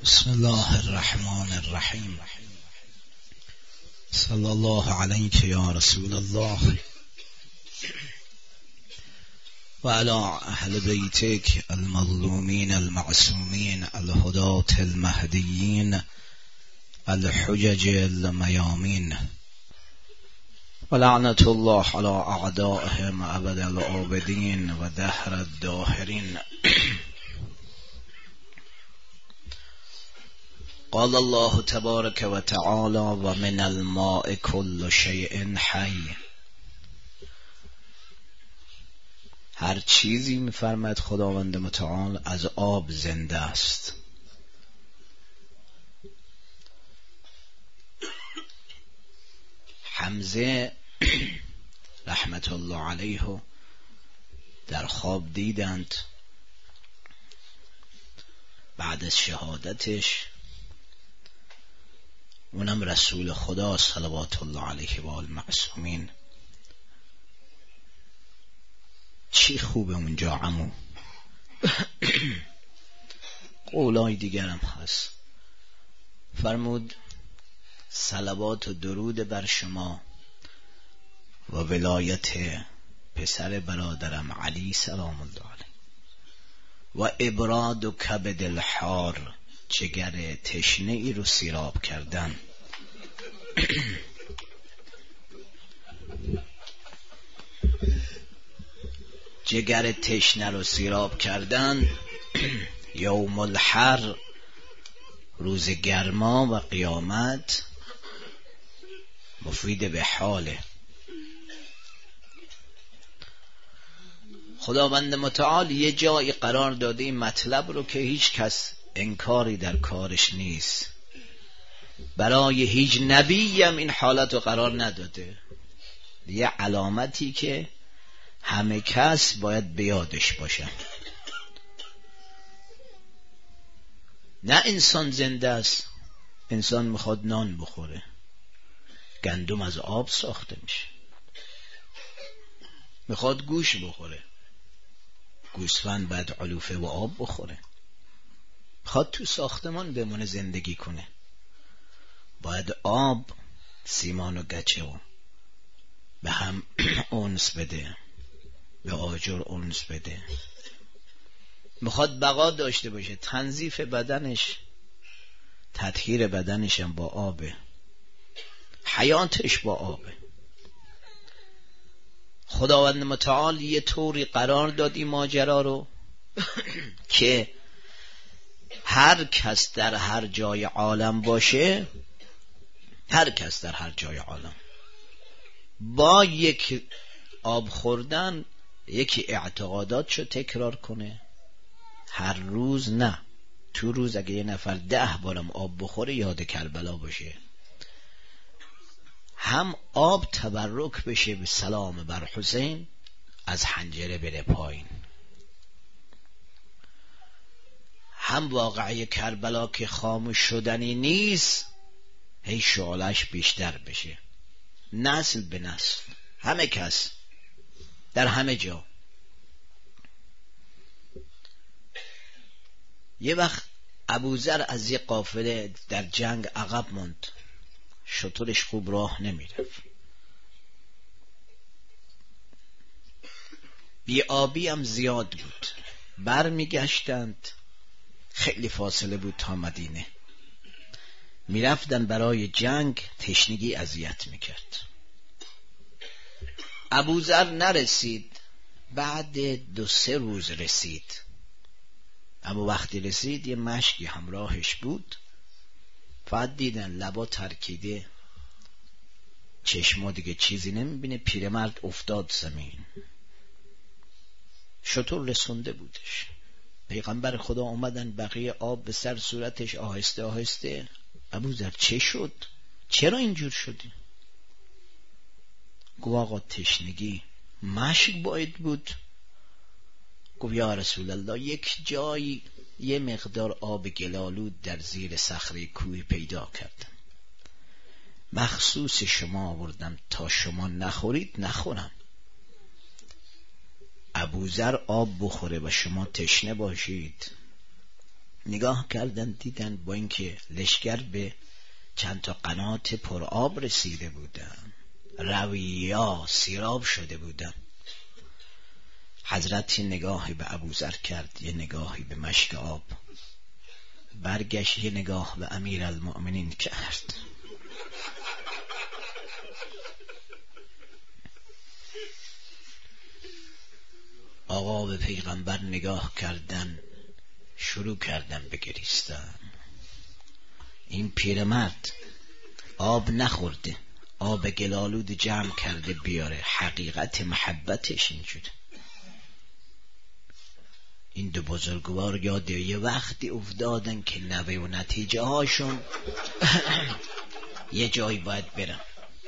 بسم الله الرحمن الرحیم. صلی الله علیک یا رسول الله و علی اهل بیتک المظلومین المعصومین الهداة المهدیین الحجج المیامین و لعنت الله علی اعدائهم ابد العابدین و دهر الداهرین. قال الله تبارک و تعالی و من الماء كل شیء حی. هر چیزی می‌فرماید خداوند متعال از آب زنده است. حمزه رحمت الله علیه در خواب دیدند بعد از شهادتش، اونم رسول خدا صلوات الله علیه و آل معصومین. چی خوبه اونجا عمو. قولای دیگرم هست. فرمود صلوات و درود بر شما و ولایت پسر برادرم علی سلام الله علیه و ابراد و کبد الحار، جگر تشنه ای رو سیراب کردن. جگر تشنه رو سیراب کردن. یوم الحر، روز گرما و قیامت، مفید به حاله. خداوند متعال یه جایی قرار داده این مطلب رو که هیچ کس انکاری در کارش نیست. برای هیچ نبی هم این حالت رو قرار نداده. یه علامتی که همه کس باید بیادش باشن. نه انسان زنده است، انسان میخواد نان بخوره. گندم از آب ساخته میشه. میخواد گوش بخوره، گوسفند باید علوفه و آب بخوره. میخواد تو ساختمان بمونه زندگی کنه، باید آب، سیمان و گچه و به هم اونس بده، به آجر اونس بده. میخواد بقا داشته باشه، تنظیف بدنش، تطهیر بدنش هم با آبه، حیاتش با آبه. خداوند متعال یه طوری قرار داد این ماجرا رو که هر کس در هر جای عالم باشه، هر کس در هر جای عالم با یک آب خوردن یکی اعتقاداتشو تکرار کنه. هر روز نه، تو روز اگه یه نفر 10 بارم آب بخوره یاد کربلا باشه. هم آب تبرک بشه به سلام بر حسین، از حنجره بره پایین. هم واقعه کربلا که خاموش شدنی نیست، هی شعلش بیشتر بشه، نسل به نسل، همه کس در همه جا. یه وقت ابوذر از یه قافله در جنگ عقب موند، شترش خوب راه نمیرفت، بی آبی هم زیاد بود. بر میگشتند، خیلی فاصله بود تا مدینه. میرفتن برای جنگ، تشنگی اذیت میکرد. ابوذر نرسید، بعد 2-3 روز رسید. اما وقتی رسید یه مشکی همراهش بود. فقط دیدن لبا ترکیده، چشما دیگه چیزی نمیبینه. پیرمرد افتاد زمین، شتر رسونده بودش. پیغمبر خدا اومدن، بقیه آب به سر صورتش آهسته آهسته. ابوذر چه شد؟ چرا اینجور شدی؟ گفت آقا تشنگی، مشک باید بود. گفت یا رسول الله یک جایی یه مقدار آب گلالود در زیر صخره کوه پیدا کردم، مخصوص شما آوردم تا شما نخورید نخورم. ابوذر آب بخوره و شما تشنه باشید، نگاه کردن دیدن با اینکه لشکر به چند تا قنات پر آب رسیده بودن، رویا سیراب شده بودن، حضرت نگاهی به ابوذر کرد، یه نگاهی به مشک آب، برگشت یه نگاه به امیرالمؤمنین کرد. آقا به پیغمبر نگاه کردن، شروع کردن به گریستن. این پیرمرد آب نخورده، آب گلالود جمع کرده بیاره، حقیقت محبتش اینجوره. این دو بزرگوار یاد یه وقتی افتادن که نوه و نتیجه هاشون یه جایی باید برن.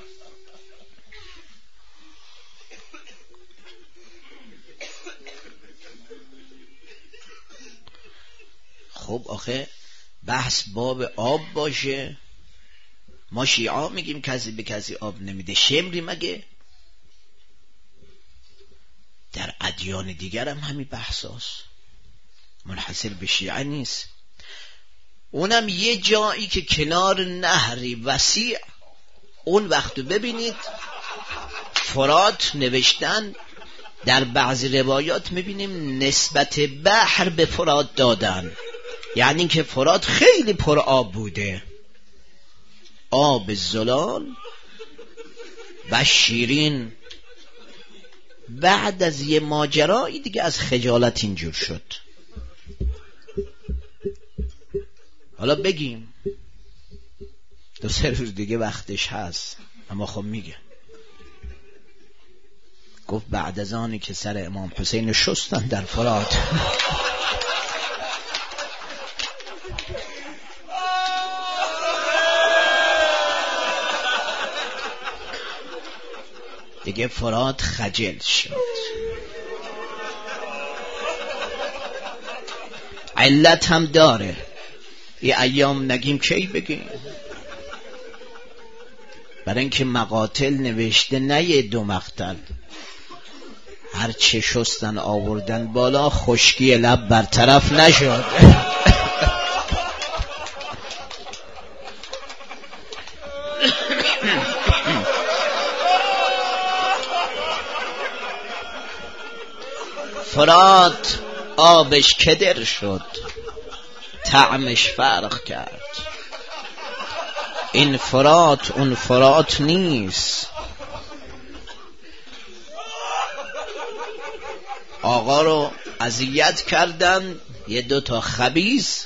خب آخه بحث باب آب باشه، ما شیعه میگیم کسی به کسی آب نمیده، شمری مگه؟ در ادیان دیگر هم همین بحث هست، منحصر به شیعه نیست. اونم یه جایی که کنار نهری وسیع، اون وقتو ببینید فرات نوشتن، در بعضی روایات میبینیم نسبت بحر به فرات دادن، یعنی که فرات خیلی پر آب بوده، آب زلال و شیرین. بعد از یه ماجرایی دیگه از خجالت اینجور شد. حالا بگیم دو سه روز دیگه وقتش هست، اما خب میگه گفت بعد از آنی که سر امام حسین شستن در فرات دیگه فرات خجل شد. علت هم داره، یه ایام نگیم کی بگیم، برای اینکه مقاتل نوشته نه یه دو مقتل، هر چه شستن آوردن بالا، خشکی لب برطرف نشد. فرات آبش کدر شد، طعمش فرق کرد. این فرات اون فرات نیست. آقا رو اذیت کردن یه دو تا خبیث،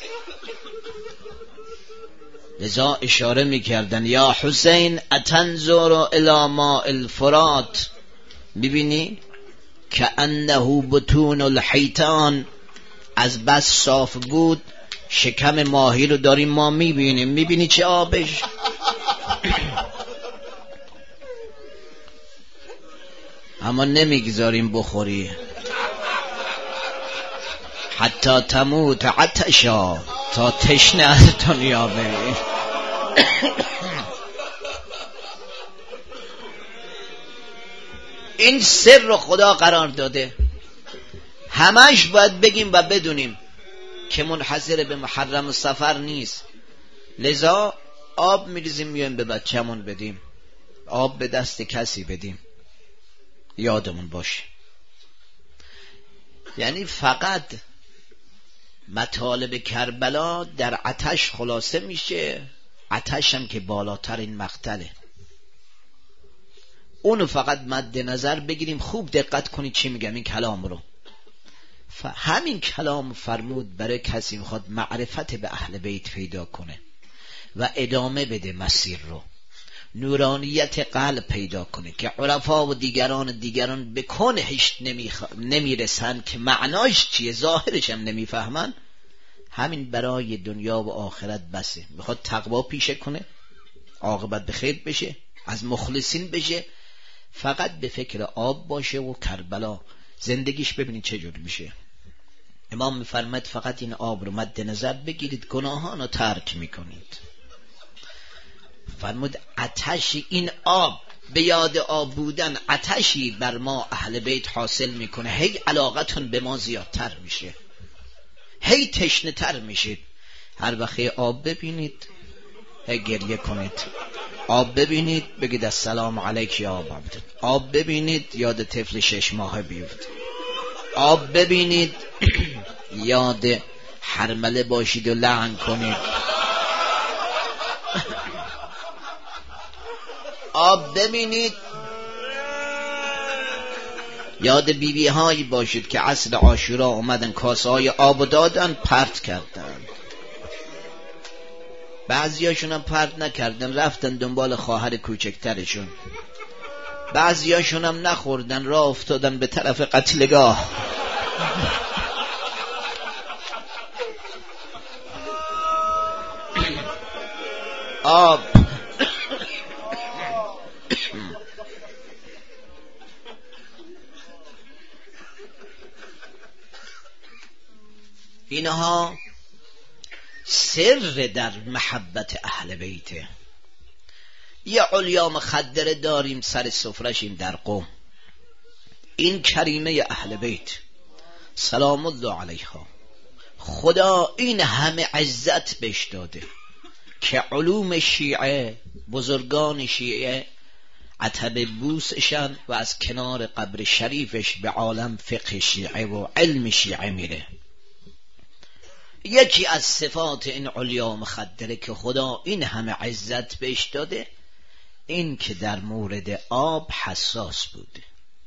لذا اشاره میکردن یا حسین اتنظر الی ماء الفرات، میبینی که انه بطون الحیتان، از بس صاف بود شکم ماهی رو داریم ما میبینیم. میبینی چه آبش؟ اما نمیگذاریم بخوری حتی تموت عطشا، تا تشنه از دنیا بری. این سر رو خدا قرار داده، همش باید بگیم و بدونیم که منحصر به محرم و سفر نیست. لذا آب میریزیم میایم به بچه‌مون بدیم، آب به دست کسی بدیم، یادمون باشه. یعنی فقط مطالب کربلا در آتش خلاصه میشه، آتش هم که بالاترین مقتله، اونو فقط مد نظر بگیریم. خوب دقت کنید چی میگم این کلام رو. همین کلام فرمود برای کسی میخواد معرفت به اهل بیت پیدا کنه و ادامه بده مسیر رو، نورانیت قلب پیدا کنه که عرفا و دیگران به کنهش نمیرسن که معناش چیه، ظاهرش هم نمیفهمن. همین برای دنیا و آخرت بسه. میخواد تقوا پیشه کنه، عاقبت به خیر بشه، از مخلصین بشه، فقط به فکر آب باشه و کربلا زندگیش ببینید چه جور میشه. امام میفرماید فقط این آب رو مد نظر بگیرید، گناهان رو ترک میکنید. فرمود آتش این آب، به یاد آب بودن آتشی بر ما اهل بیت حاصل میکنه، هی علاقتون به ما زیادتر میشه، هی تشنه تر میشید. هر وقت آب ببینید گریه کنید، آب ببینید بگید السلام علیک یا آب عبد، آب ببینید یاد طفل 6 ماهه بیفته، آب ببینید یاد حرمله باشید و لعن کنید، آب ببینید یاد بیبی هایی باشید که عصر عاشورا اومدن کاسه های آب دادن پرت کردن، بعضیاشون هم پرت نکردن رفتن دنبال خواهر کوچکترشون، بعضیاشون هم نخوردن راه افتادن به طرف قتلگاه. آب اینها سر در محبت اهل بیته. یه علیا مخدره داریم سر سفرشیم در قوم، این کریمه اهل بیت سلام الله علیها، خدا این همه عزت بهش داده که علوم شیعه، بزرگان شیعه عتب بوسشن و از کنار قبر شریفش به عالم فقه شیعه و علم شیعه میره. یکی از صفات این علیا مخدره که خدا این همه عزت بهش داده این که در مورد آب حساس بوده.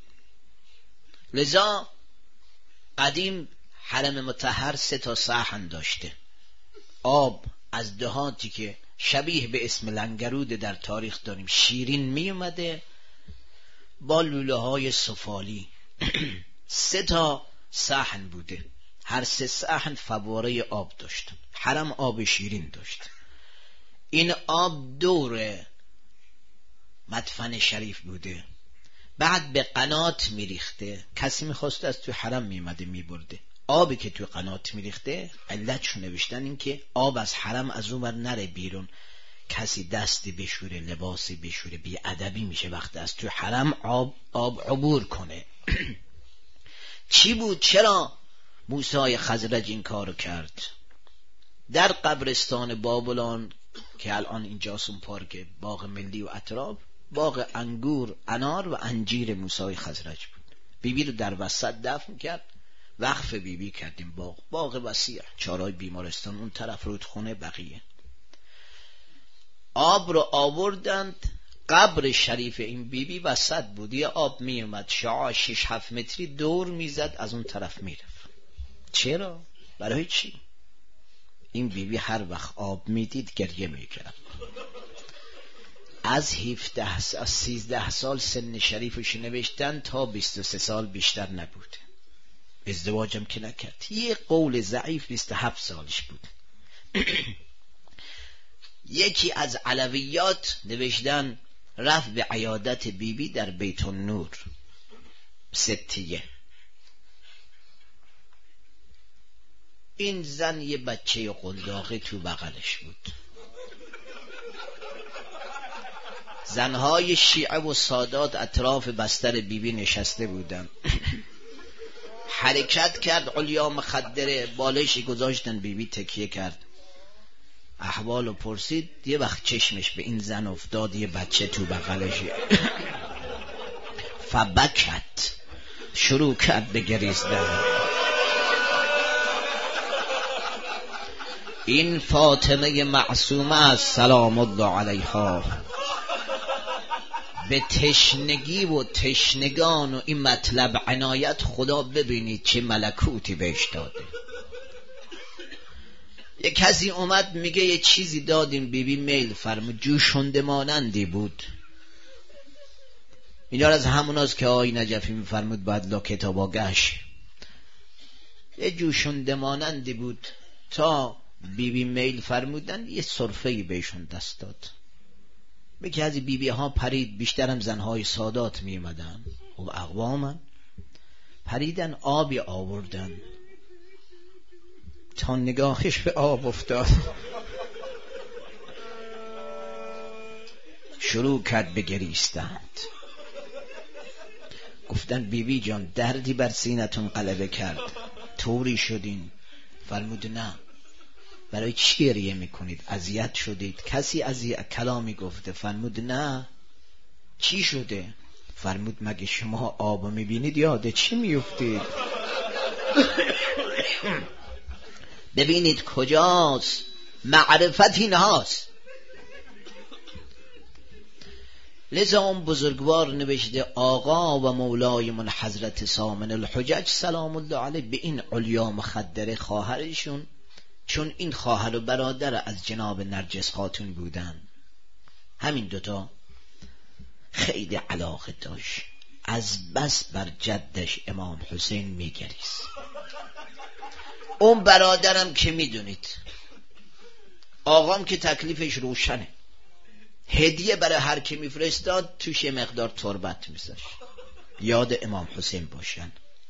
لذا قدیم حرم مطهر 3 صحن داشته. آب از دهاتی که شبیه به اسم لنگرود در تاریخ داریم شیرین می اومده با لوله های سفالی 3 صحن بوده، هر 3 صحن فواره آب داشت. حرم آب شیرین داشت. این آب دور مدفن شریف بوده، بعد به قنات میریخته، کسی میخواست از توی حرم میمده میبرده. آبی که توی قنات میریخته علتشو نوشتن این که آب از حرم از اون ور نره بیرون، کسی دستی بشوره لباسی بشوره بی ادبی میشه وقت از توی حرم آب عبور کنه. چی بود؟ چرا موسی خزرج این کارو کرد؟ در قبرستان بابلان که الان اینجاست اون پارک باغ ملی و اطراف، باغ انگور، انار و انجیر موسی خزرج بود. بیبی رو در وسط دفن کرد، وقف بیبی کردیم باغ وسیع، چارای بیمارستان اون طرف، رودخونه بقیه. آب رو آوردند، قبر شریف این بیبی وسط بود، یه آب می اومد شعاع 6-7 متری دور میزد از اون طرف میرفت. چرا؟ برای چی؟ این بیبی هر وقت آب میدید گریه میکرد. از 13 سال سن شریفش نوشتن تا 23 سال بیشتر نبود، ازدواجم که نکرد. یه قول ضعیف 27 سالش بود. یکی از علویات نوشتن رفت به عیادت بیبی در بیت النور ستیه. این زن یه بچه قنداقی تو بغلش بود. زنهای شیعه و سادات اطراف بستر بیبی نشسته بودن. حرکت کرد علیا مخدره، بالشی گذاشتن، بیبی تکیه کرد، احوالو پرسید. یه وقت چشمش به این زن افتاد، یه بچه تو بغلشه. فبکت، شروع کرد به گریستن. این فاطمه معصومه است سلام الله علیها، به تشنگی و تشنگان و این مطلب عنایت. خدا ببینید چه ملکوتی بهش داده. یه کسی اومد میگه یه چیزی دادیم بیبی میل فرمود، جوشنده مانندی بود. اینا از هموناست که آقای نجفی میفرمود باید لا کتابا گشت. یه جوشنده مانندی بود تا بیبی میل فرمودن، یه صرفه‌ای بهشون دست داد. یکی از بیبی ها پرید، بیشترم زنهای سادات می اومدن و اقوامن، پریدن آبی آوردن تا نگاهش به آب افتاد، شروع کرد به گریستند. گفتن بیبی جان دردی بر سینتون غلبه کرد، طوری شدین؟ فرمود نه. برای چی گریه میکنید؟ اذیت شدید؟ کسی کلامی گفته؟ فرمود نه. چی شده؟ فرمود مگه شما آب میبینید یاد چی میفتید؟ ببینید کجاست معرفت، این هاست. لذا اون بزرگوار نوشته آقا و مولای من حضرت سامن الحجج سلام الله علیه به این علیا مخدر خواهرشون، چون این خواهر و برادر از جناب نرجس خاتون بودن، همین دوتا خیلی علاقه داشت، از بس بر جدش امام حسین میگریست. اون برادرم که میدونید، آقام که تکلیفش روشنه، هدیه برای هر کی میفرستاد توش یه مقدار تربت میذاشت یاد امام حسین باشن.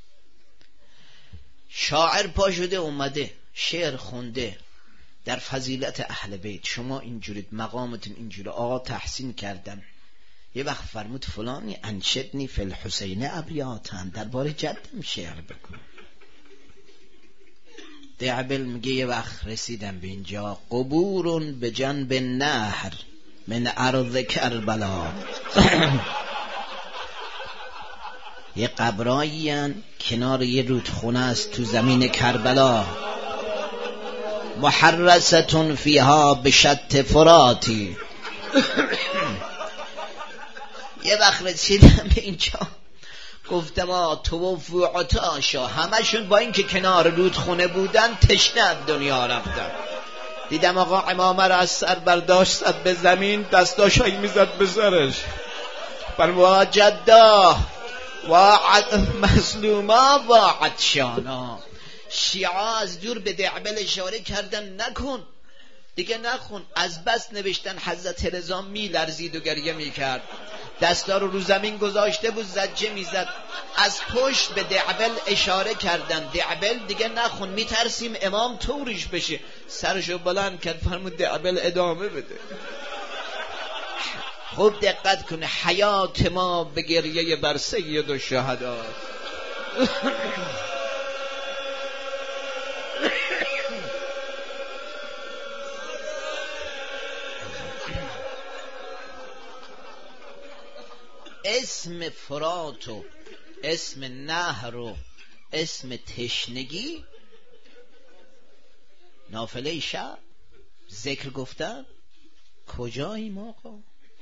شاعر پا شده اومده شعر خونده در فضیلت اهل بیت، شما اینجورید، مقامتون اینجوری، آقا تحسین کردن. یه وقت فرمود فلانی انشدنی فی الحسین ابیاتن، درباره جدم شعر بکن. دعبل میگه یه وقت رسیدم به اینجا، قبورون به جنب نهر من ارض کربلا. یه قبرایین کنار یه رودخونه است تو زمین کربلا، محرستون فیها بشت فراتی. یه وقت رسیدم به اینجا، گفتم توفو عطاشا، همشون با اینکه کنار رودخونه بودن تشنه از دنیا رفتن. دیدم آقا امامه را از سر برداشت به زمین، دستاشایی میزد به سرش، فرمود جدا و مظلوما و عطشانا. شیعه از دور به دعبل اشاره کردن نکن دیگه، نخون. از بس نوشتن حضرت رضا میلرزید و گریه میکرد، دستا رو زمین گذاشته بود زجه میزد. از پشت به دعبل اشاره کردن، دعبل دیگه نخون، میترسیم امام طوریش بشه. سرشو بلند کرد، فرمود دعبل ادامه بده. خوب دقت کنه، حیات ما به گریه بر سید و شهدا. اسم فرات و اسم نهر و اسم تشنگی نافله شب ذکر گفتن. کجاییم آقا؟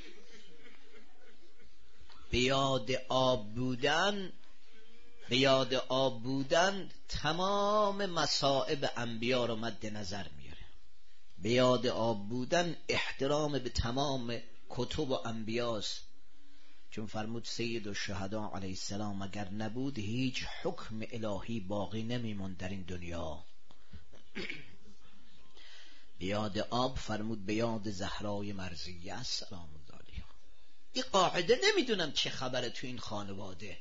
به یاد آب بودن، به یاد آب بودن تمام مصائب انبیا رو مد نظر میاره. به یاد آب بودن احترام به تمام کتب و انبیاست، چون فرمود سید الشهدا علیه السلام اگر نبود هیچ حکم الهی باقی نمیموند در این دنیا. به یاد آب فرمود به یاد زهرای مرضیه سلام الله علیها. این قاعده نمیدونم چه خبره تو این خانواده.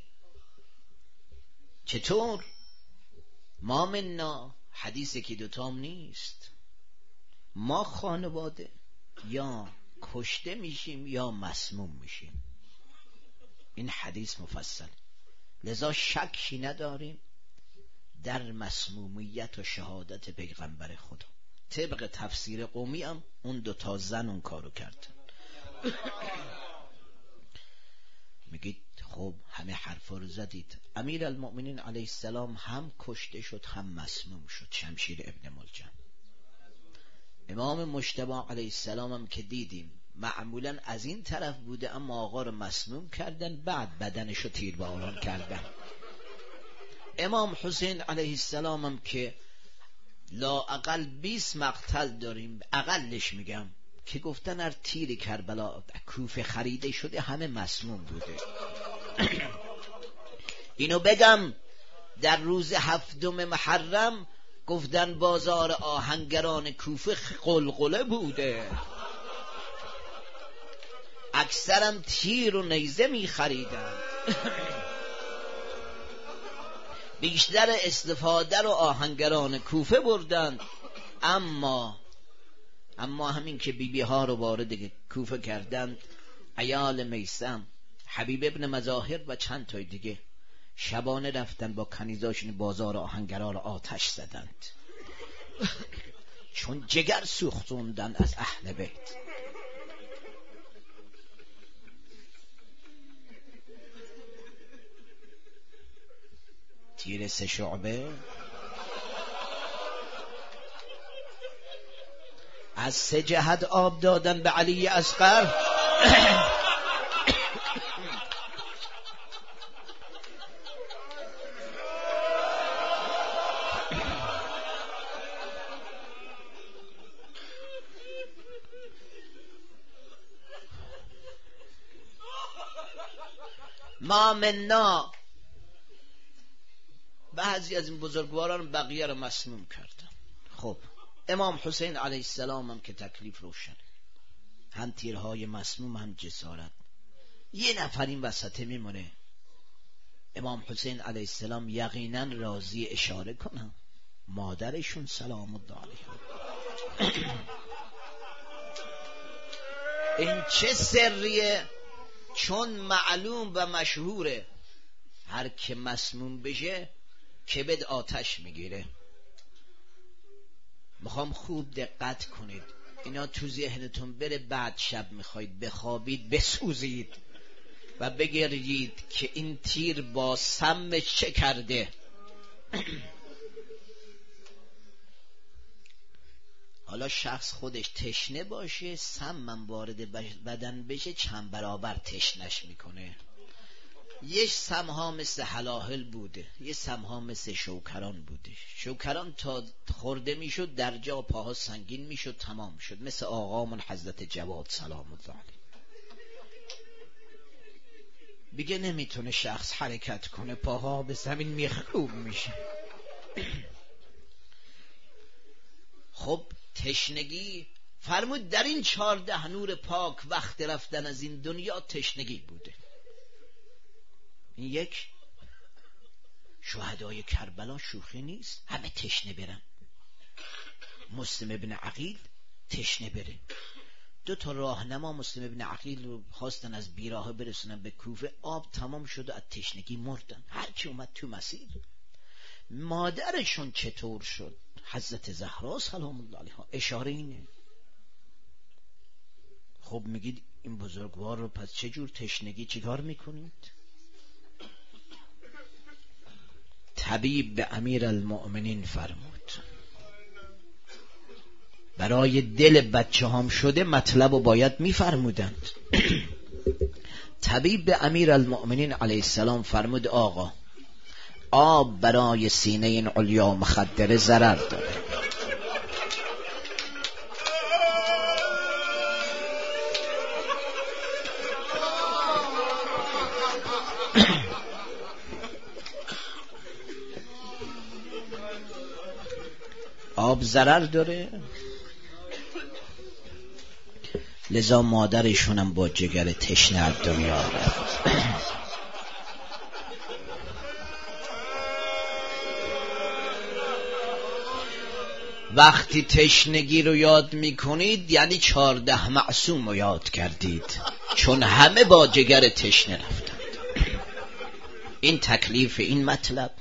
چطور؟ ما مننا، حدیثی که دوتام نیست، ما خانواده یا کشته میشیم یا مسموم میشیم. این حدیث مفصل، لذا شکی نداریم در مسمومیت و شهادت پیغمبر خدا. طبق تفسیر قومی هم اون دوتا زن اون کارو کردن. میگید خب همه حرفا رو زدید، امیر المؤمنین علیه السلام هم کشته شد هم مسموم شد، شمشیر ابن ملجم. امام مجتبی علیه السلام هم که دیدیم معمولا از این طرف بوده، اما آقا رو مسموم کردن، بعد بدنشو تیرباران کردن. امام حسین علیه السلام هم که لااقل 20 مقتل داریم، اقلش میگم، که گفتن هر تیر کربلا کوفه خریده شده همه مسموم بوده. اینو بگم در روز 7 محرم گفتن بازار آهنگران کوفه قلقله بوده، اکثرم تیر و نیزه می خریدن. بیشتر استفاده رو آهنگران کوفه بردن. اما همین که بیبی ها رو وارد کوفه کردند، عیال میثم، حبیب ابن مظاهر و چند تای دیگه شبانه رفتن با کنیزاشون بازار آهنگران رو آتش زدند. چون جگر سوختوندن از اهل بیت. تیر 3 شعبه از 3 جهت آب دادن به علی اصغر. ما منا، بعضی از این بزرگواران بقیه رو مسموم کردن. خب امام حسین علیه السلام هم که تکلیف روشن، هم تیرهای مسموم هم جسارت. یه نفر این وسطه میمونه، امام حسین علیه السلام یقینا راضی اشاره کنم مادرشون سلام الله علیها. این چه سریه؟ چون معلوم و مشهوره هر که مسموم بشه کبد آتش میگیره. میخوام خوب دقت کنید، اینا تو ذهنتون بره، بعد شب میخواید بخوابید بسوزید و بگردید که این تیر با سمش چه کرده. حالا شخص خودش تشنه باشه، سمم وارد بدن بشه چند برابر تشنش میکنه. یه سمها مثل حلاحل بوده، یه سمها مثل شوکران بوده. شوکران تا خورده میشد در جا پاها سنگین میشد، تمام شد. مثل آقامون حضرت جواد سلام الله علیه، دیگه نمیتونه شخص حرکت کنه، پاها به زمین میخروب میشه. خب تشنگی فرمود در این 14 نور پاک وقت رفتن از این دنیا تشنگی بوده. این یک، شهدای کربلا شوخی نیست، همه تشنه برن. مسلم ابن عقیل تشنه بره. 2 تا راهنما مسلم ابن عقیل رو خواستن از بیراه برسونن به کوفه، آب تمام شد و از تشنگی مردن. هر کی اومد تو مسیر. مادرشون چطور شد؟ حضرت زهرا سلام الله علیها. اشاره اینه. خب میگید این بزرگوار رو پس چجور تشنگی چیکار میکنید؟ طبیب به امیر المؤمنین فرمود برای دل بچه هم شده مطلب رو باید میفرمودند. طبیب به امیر المؤمنین علیه السلام فرمود آقا، آب برای سینه این علیا مخدره ضرر داره. آب ضرر داره، لذا مادرشونم با جگر تشنه از دنیا رفت. وقتی تشنگی رو یاد میکنید یعنی 14 معصوم رو یاد کردید، چون همه با جگر تشنه رفتند. این تکلیف این مطلب.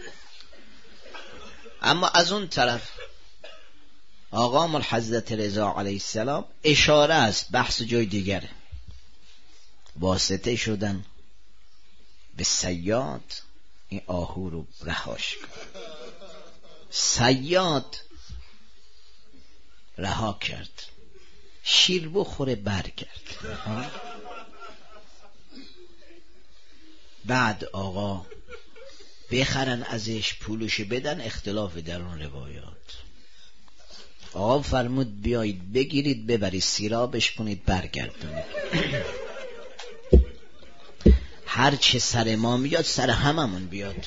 اما از اون طرف آقامون حضرت رضا علیه السلام اشاره است، بحث جای دیگره. واسطه شدن به صیاد این آهو رو رهاش کن. صیاد رها کرد، شیر بخوره برگرد. بعد آقا بخرن ازش پولش بدن، اختلاف در اون روایات. آقا فرمود بیایید بگیرید ببرید سیرابش کنید برگردونید. هر چه سر ما میاد سر هممون بیاد.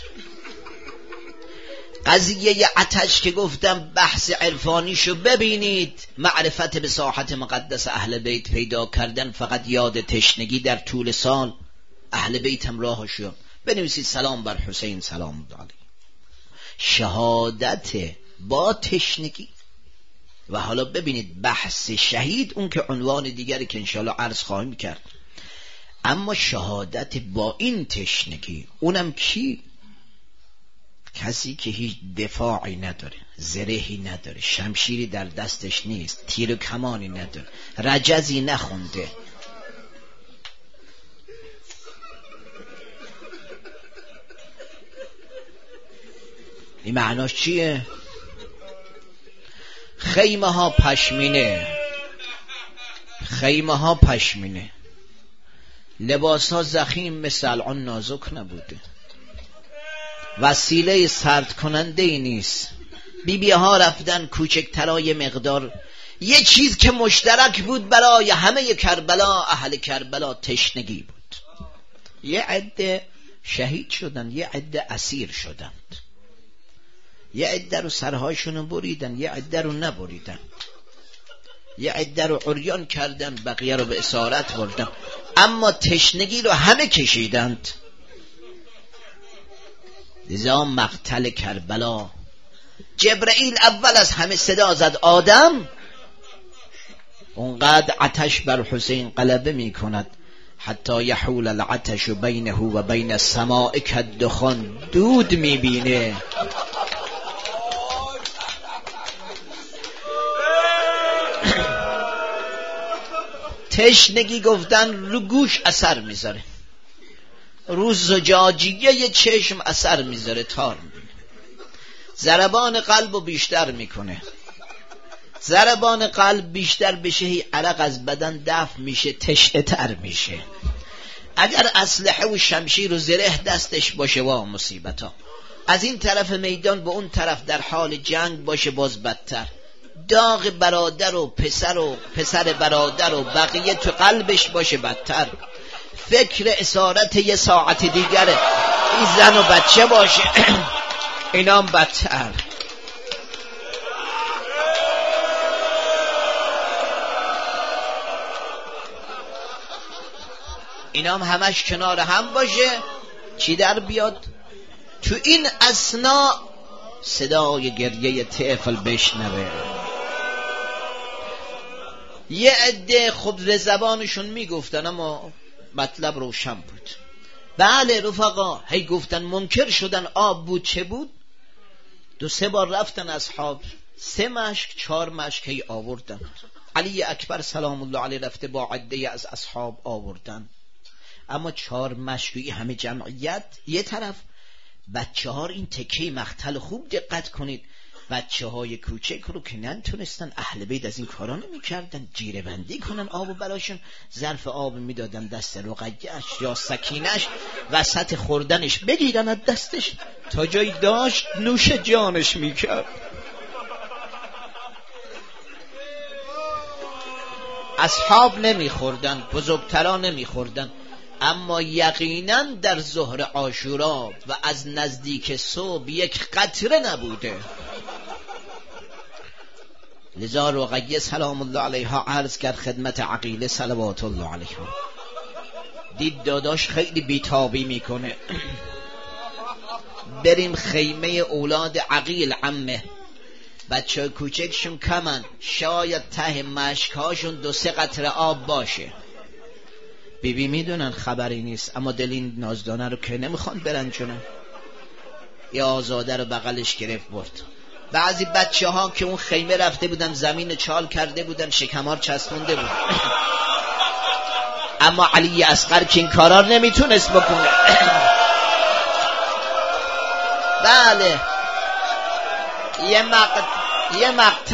قضیه عطش که گفتم بحث عرفانیشو ببینید، معرفت به ساحت مقدس اهل بیت پیدا کردن، فقط یاد تشنگی در طول سال. اهل بیت هم راهشو بنویسید سلام بر حسین سلام الله علیه. شهادت با تشنگی. و حالا ببینید بحث شهید اون که عنوان دیگری که انشاءالله عرض خواهیم کرد، اما شهادت با این تشنگی اونم کی؟ کسی که هیچ دفاعی نداره، زرهی نداره، شمشیری در دستش نیست، تیر و کمانی نداره، رجزی نخونده، این معناش چیه؟ خیمه ها پشمینه، خیمه ها پشمینه، لباس ها ضخیم مثل الان نازک نبوده، وسیله سرد کننده ای نیست. بیبی ها رفتن کوچکترای مقدار، یه چیز که مشترک بود برای همه کربلا، اهل کربلا تشنگی بود. یه عده شهید شدن، یه عده اسیر شدند، یه عده رو سرهاشونو بریدن، یه عده رو نبریدن، یه عده رو عریان کردن، بقیه رو به اسارت بردن، اما تشنگی رو همه کشیدند. لذا مقتل کربلا جبرئیل اول از همه صدا زد آدم، اونقدر عطش بر حسین غلبه می کند حتی یحول العطش بینه و بین السماء کالدخان، دود می بینه. تشنگی گفتن رو گوش اثر میذاره، رو زجاجیه چشم اثر میذاره، تار میبینه، ضربان قلب رو بیشتر میکنه، ضربان قلب بیشتر بشه عرق از بدن دفع میشه، تشنه تر میشه. اگر اسلحه و شمشیر و زره دستش باشه وا مصیبتا، از این طرف میدان به اون طرف در حال جنگ باشه باز بدتر. داغ برادر و پسر برادر و بقیه تو قلبش باشه بدتر. فکر اسارت یه ساعت دیگره، این زن و بچه باشه اینام بدتر. اینام همش کنار هم باشه. چی در بیاد؟ تو این اثنا صدای گریه طفل بشنوه. یه عده خبز زبانشون میگفتن اما مطلب روشن بود. بله رفقا، هی گفتن منکر شدن آب بود چه بود. 2-3 بار رفتن اصحاب، 3 مشک 4 مشک هی آوردن. علی اکبر سلام الله علیه رفته با عده از اصحاب آوردن، اما 4 مشکی همه جمعیت یه طرف. بچه ها این تکه مقتل خوب دقت کنید، بچه های کوچک رو که نتونستن، اهل بیت از این کارا نمی کردن، جیره بندی کنن آب و براشون، ظرف آب میدادن دست رقیه‌اش یا سکینش، وسط خوردنش بگیرن از دستش، تا جایی داشت نوش جانش میکرد. اصحاب نمیخوردن، بزرگتران نمیخوردن، اما یقینا در ظهر عاشورا و از نزدیک صبح یک قطره نبوده. لذا رقیه سلام الله علیها عرض کرد خدمت عقیله صلوات الله علیها، دید داداش خیلی بیتابی میکنه، بریم خیمه اولاد عقیل عمه، بچه کوچکشون کمن، شاید ته مشکهاشون 2-3 قطره آب باشه. بیبی میدونن خبری نیست، اما دل این نازدانه رو که نمیخوان برن جونن. یا آزاده رو بغلش گرفت برد. بعضی بچه ها که اون خیمه رفته بودن زمین چال کرده بودن، شکمار چسبونده بود، اما علی اصغر که این کارا نمیتونست بکنه. بله یه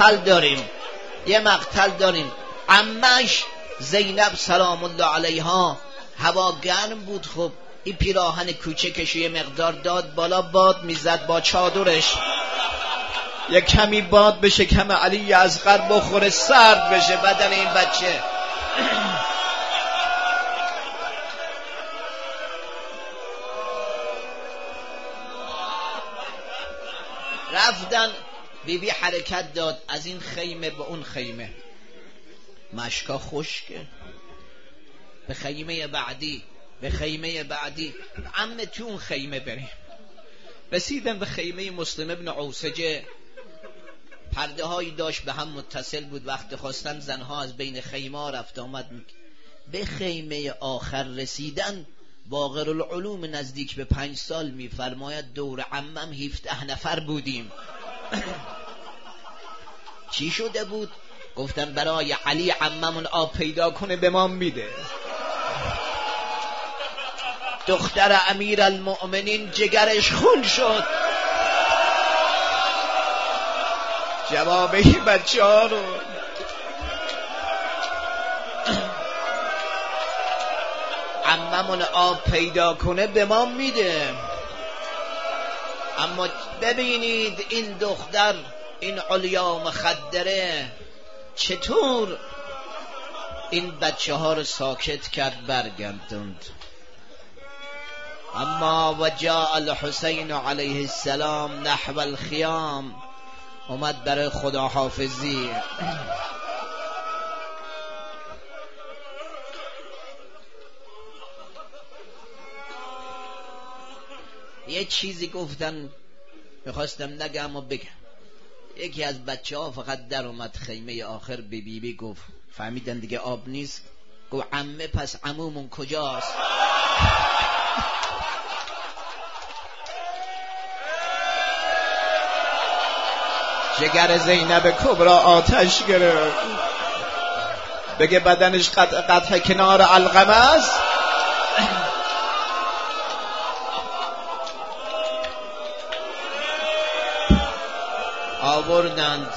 مقتل داریم. عمش زینب سلام الله علیها هوا گرم بود، خب این پیراهن کوچکش یه مقدار داد بالا، باد میزد با چادرش، یه کمی باد به شکم علی اصغر بخوره، سرد بشه بدن این بچه. رفتن، بیبی حرکت داد از این خیمه به اون خیمه، مشکا خشکه، به خیمه بعدی عمه تو اون خیمه بریم. رسیدن به خیمه مسلم ابن عوسجه، پرده هایی داشت به هم متصل بود، وقت خواستن زنها از بین خیمه رفت آمد. به خیمه آخر رسیدن، باقر العلوم نزدیک به 5 سال میفرماید دور عمم 17 نفر بودیم. چی شده بود؟ گفتن برای علی عممون آب پیدا کنه به ما میده. دختر امیر المؤمنین جگرش خون شد. جواب این بچه ها رو عممون آب پیدا کنه به ما میده. اما ببینید این دختر، این علیا مخدره چطور این بچه ها رو ساکت کرد، برگردوند. اما و جاء الحسین علیه السلام نحو الخیام، اومد برای خداحافظی. یه چیزی گفتن میخواستم نگم و بگم. یکی از بچه ها فقط در اومد خیمه آخر به بیبی گفت، فهمیدن دیگه آب نیست، گفت عمه پس عمومون کجاست؟ جگر زینب کبری آتش گرفت. بگه بدنش قطع کنار علقمه است. آوردند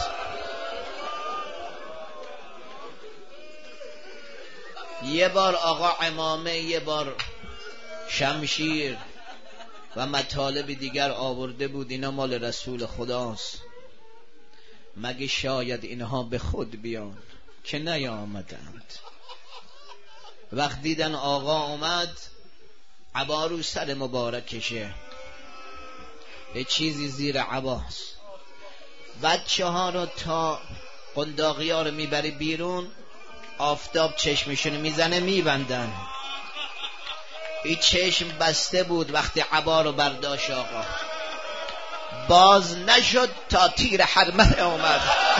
یه بار آقا عمامه، یه بار شمشیر و مطالب دیگر آورده بود. اینا مال رسول خداست، مگه شاید اینها به خود بیان که نیامدند. وقت دیدن آقا اومد، عبا رو سر مبارکشه، یه چیزی زیر عباست. بچه ها رو تا قنداقی ها رو میبری بیرون، آفتاب چشمشون میزنه میبندن. این چشم بسته بود. وقتی عبا رو برداشت آقا باز نشد تا تیر حرمه اومد.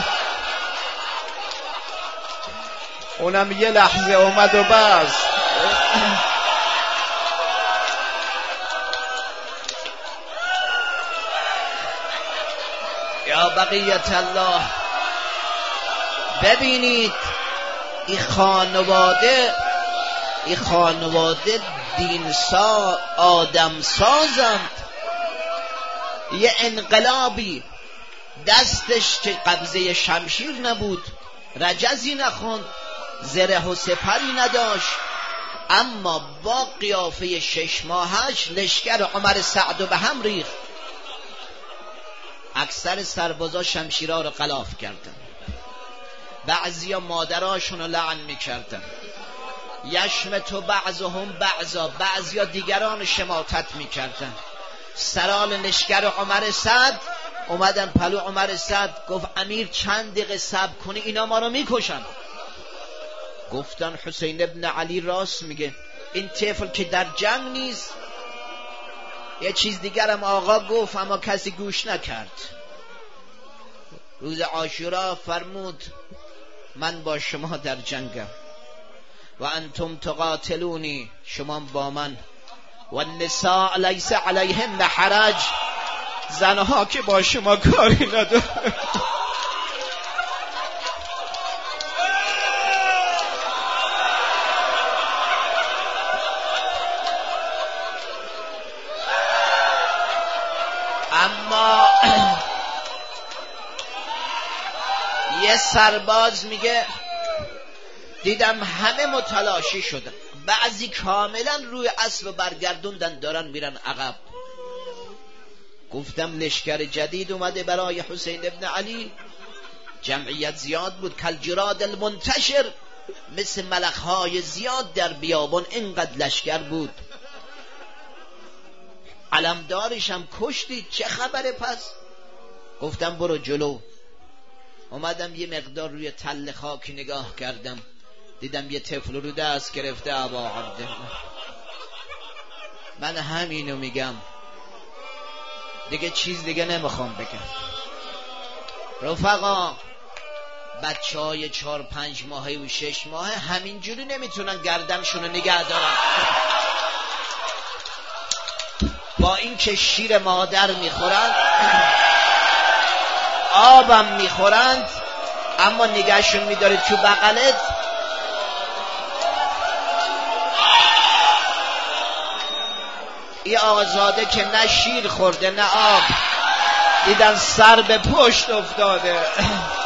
اونم یه لحظه اومد و بس. یا بقیت الله، ببینید این خانواده دینسا آدم سازند. یه انقلابی دستش که قبضه شمشیر نبود، رجزی نخوند، زره و سپری نداشت، اما با قیافه 6 ماهش لشکر عمر سعد به هم ریخت. اکثر سربازا شمشیرها رو غلاف کردن، بعضیا مادراشون رو لعن میکردن. یشمت و بعضهم بعضا، بعضیا دیگران شماتت میکردن. سران لشکر عمر سعد اومدن پلو عمر سعد، گفت امیر چند دقیقه صبر کنی اینا ما رو میکشن. گفتن حسین ابن علی راست میگه، این طفل که در جنگ نیست. یه چیز دیگرم آقا گفت اما کسی گوش نکرد. روز عاشورا فرمود من با شما در جنگم و انتم تقاتلونی، شما با من، و النساء لیس علیهن حرج، زنها که با شما کاری نداره. اما یه سرباز میگه دیدم همه متلاشی شدن، بعضی کاملا روی اسب برگردوندن دارن میرن عقب. گفتم لشکر جدید اومده برای حسین ابن علی، جمعیت زیاد بود، کل جراد المنتشر، مثل ملخهای زیاد در بیابان اینقدر لشکر بود. علمدارش هم کشتید، چه خبره پس؟ گفتم برو جلو. اومدم یه مقدار روی تل خاکی نگاه کردم، دیدم یه طفل رو دست گرفته ابا عبدالله. من همینو میگم، دیگه چیز دیگه نمیخوام بگم. رفقا، بچه های 4-5 ماهه و 6 ماهه همینجوری نمیتونن گردنشونو نگه دارن. با این که شیر مادر میخورند، آبم میخورند، اما نگهشون میداره تو بغلت. این آقازاده که نه شیر خورده نه آب، دیدن سر به پشت افتاده.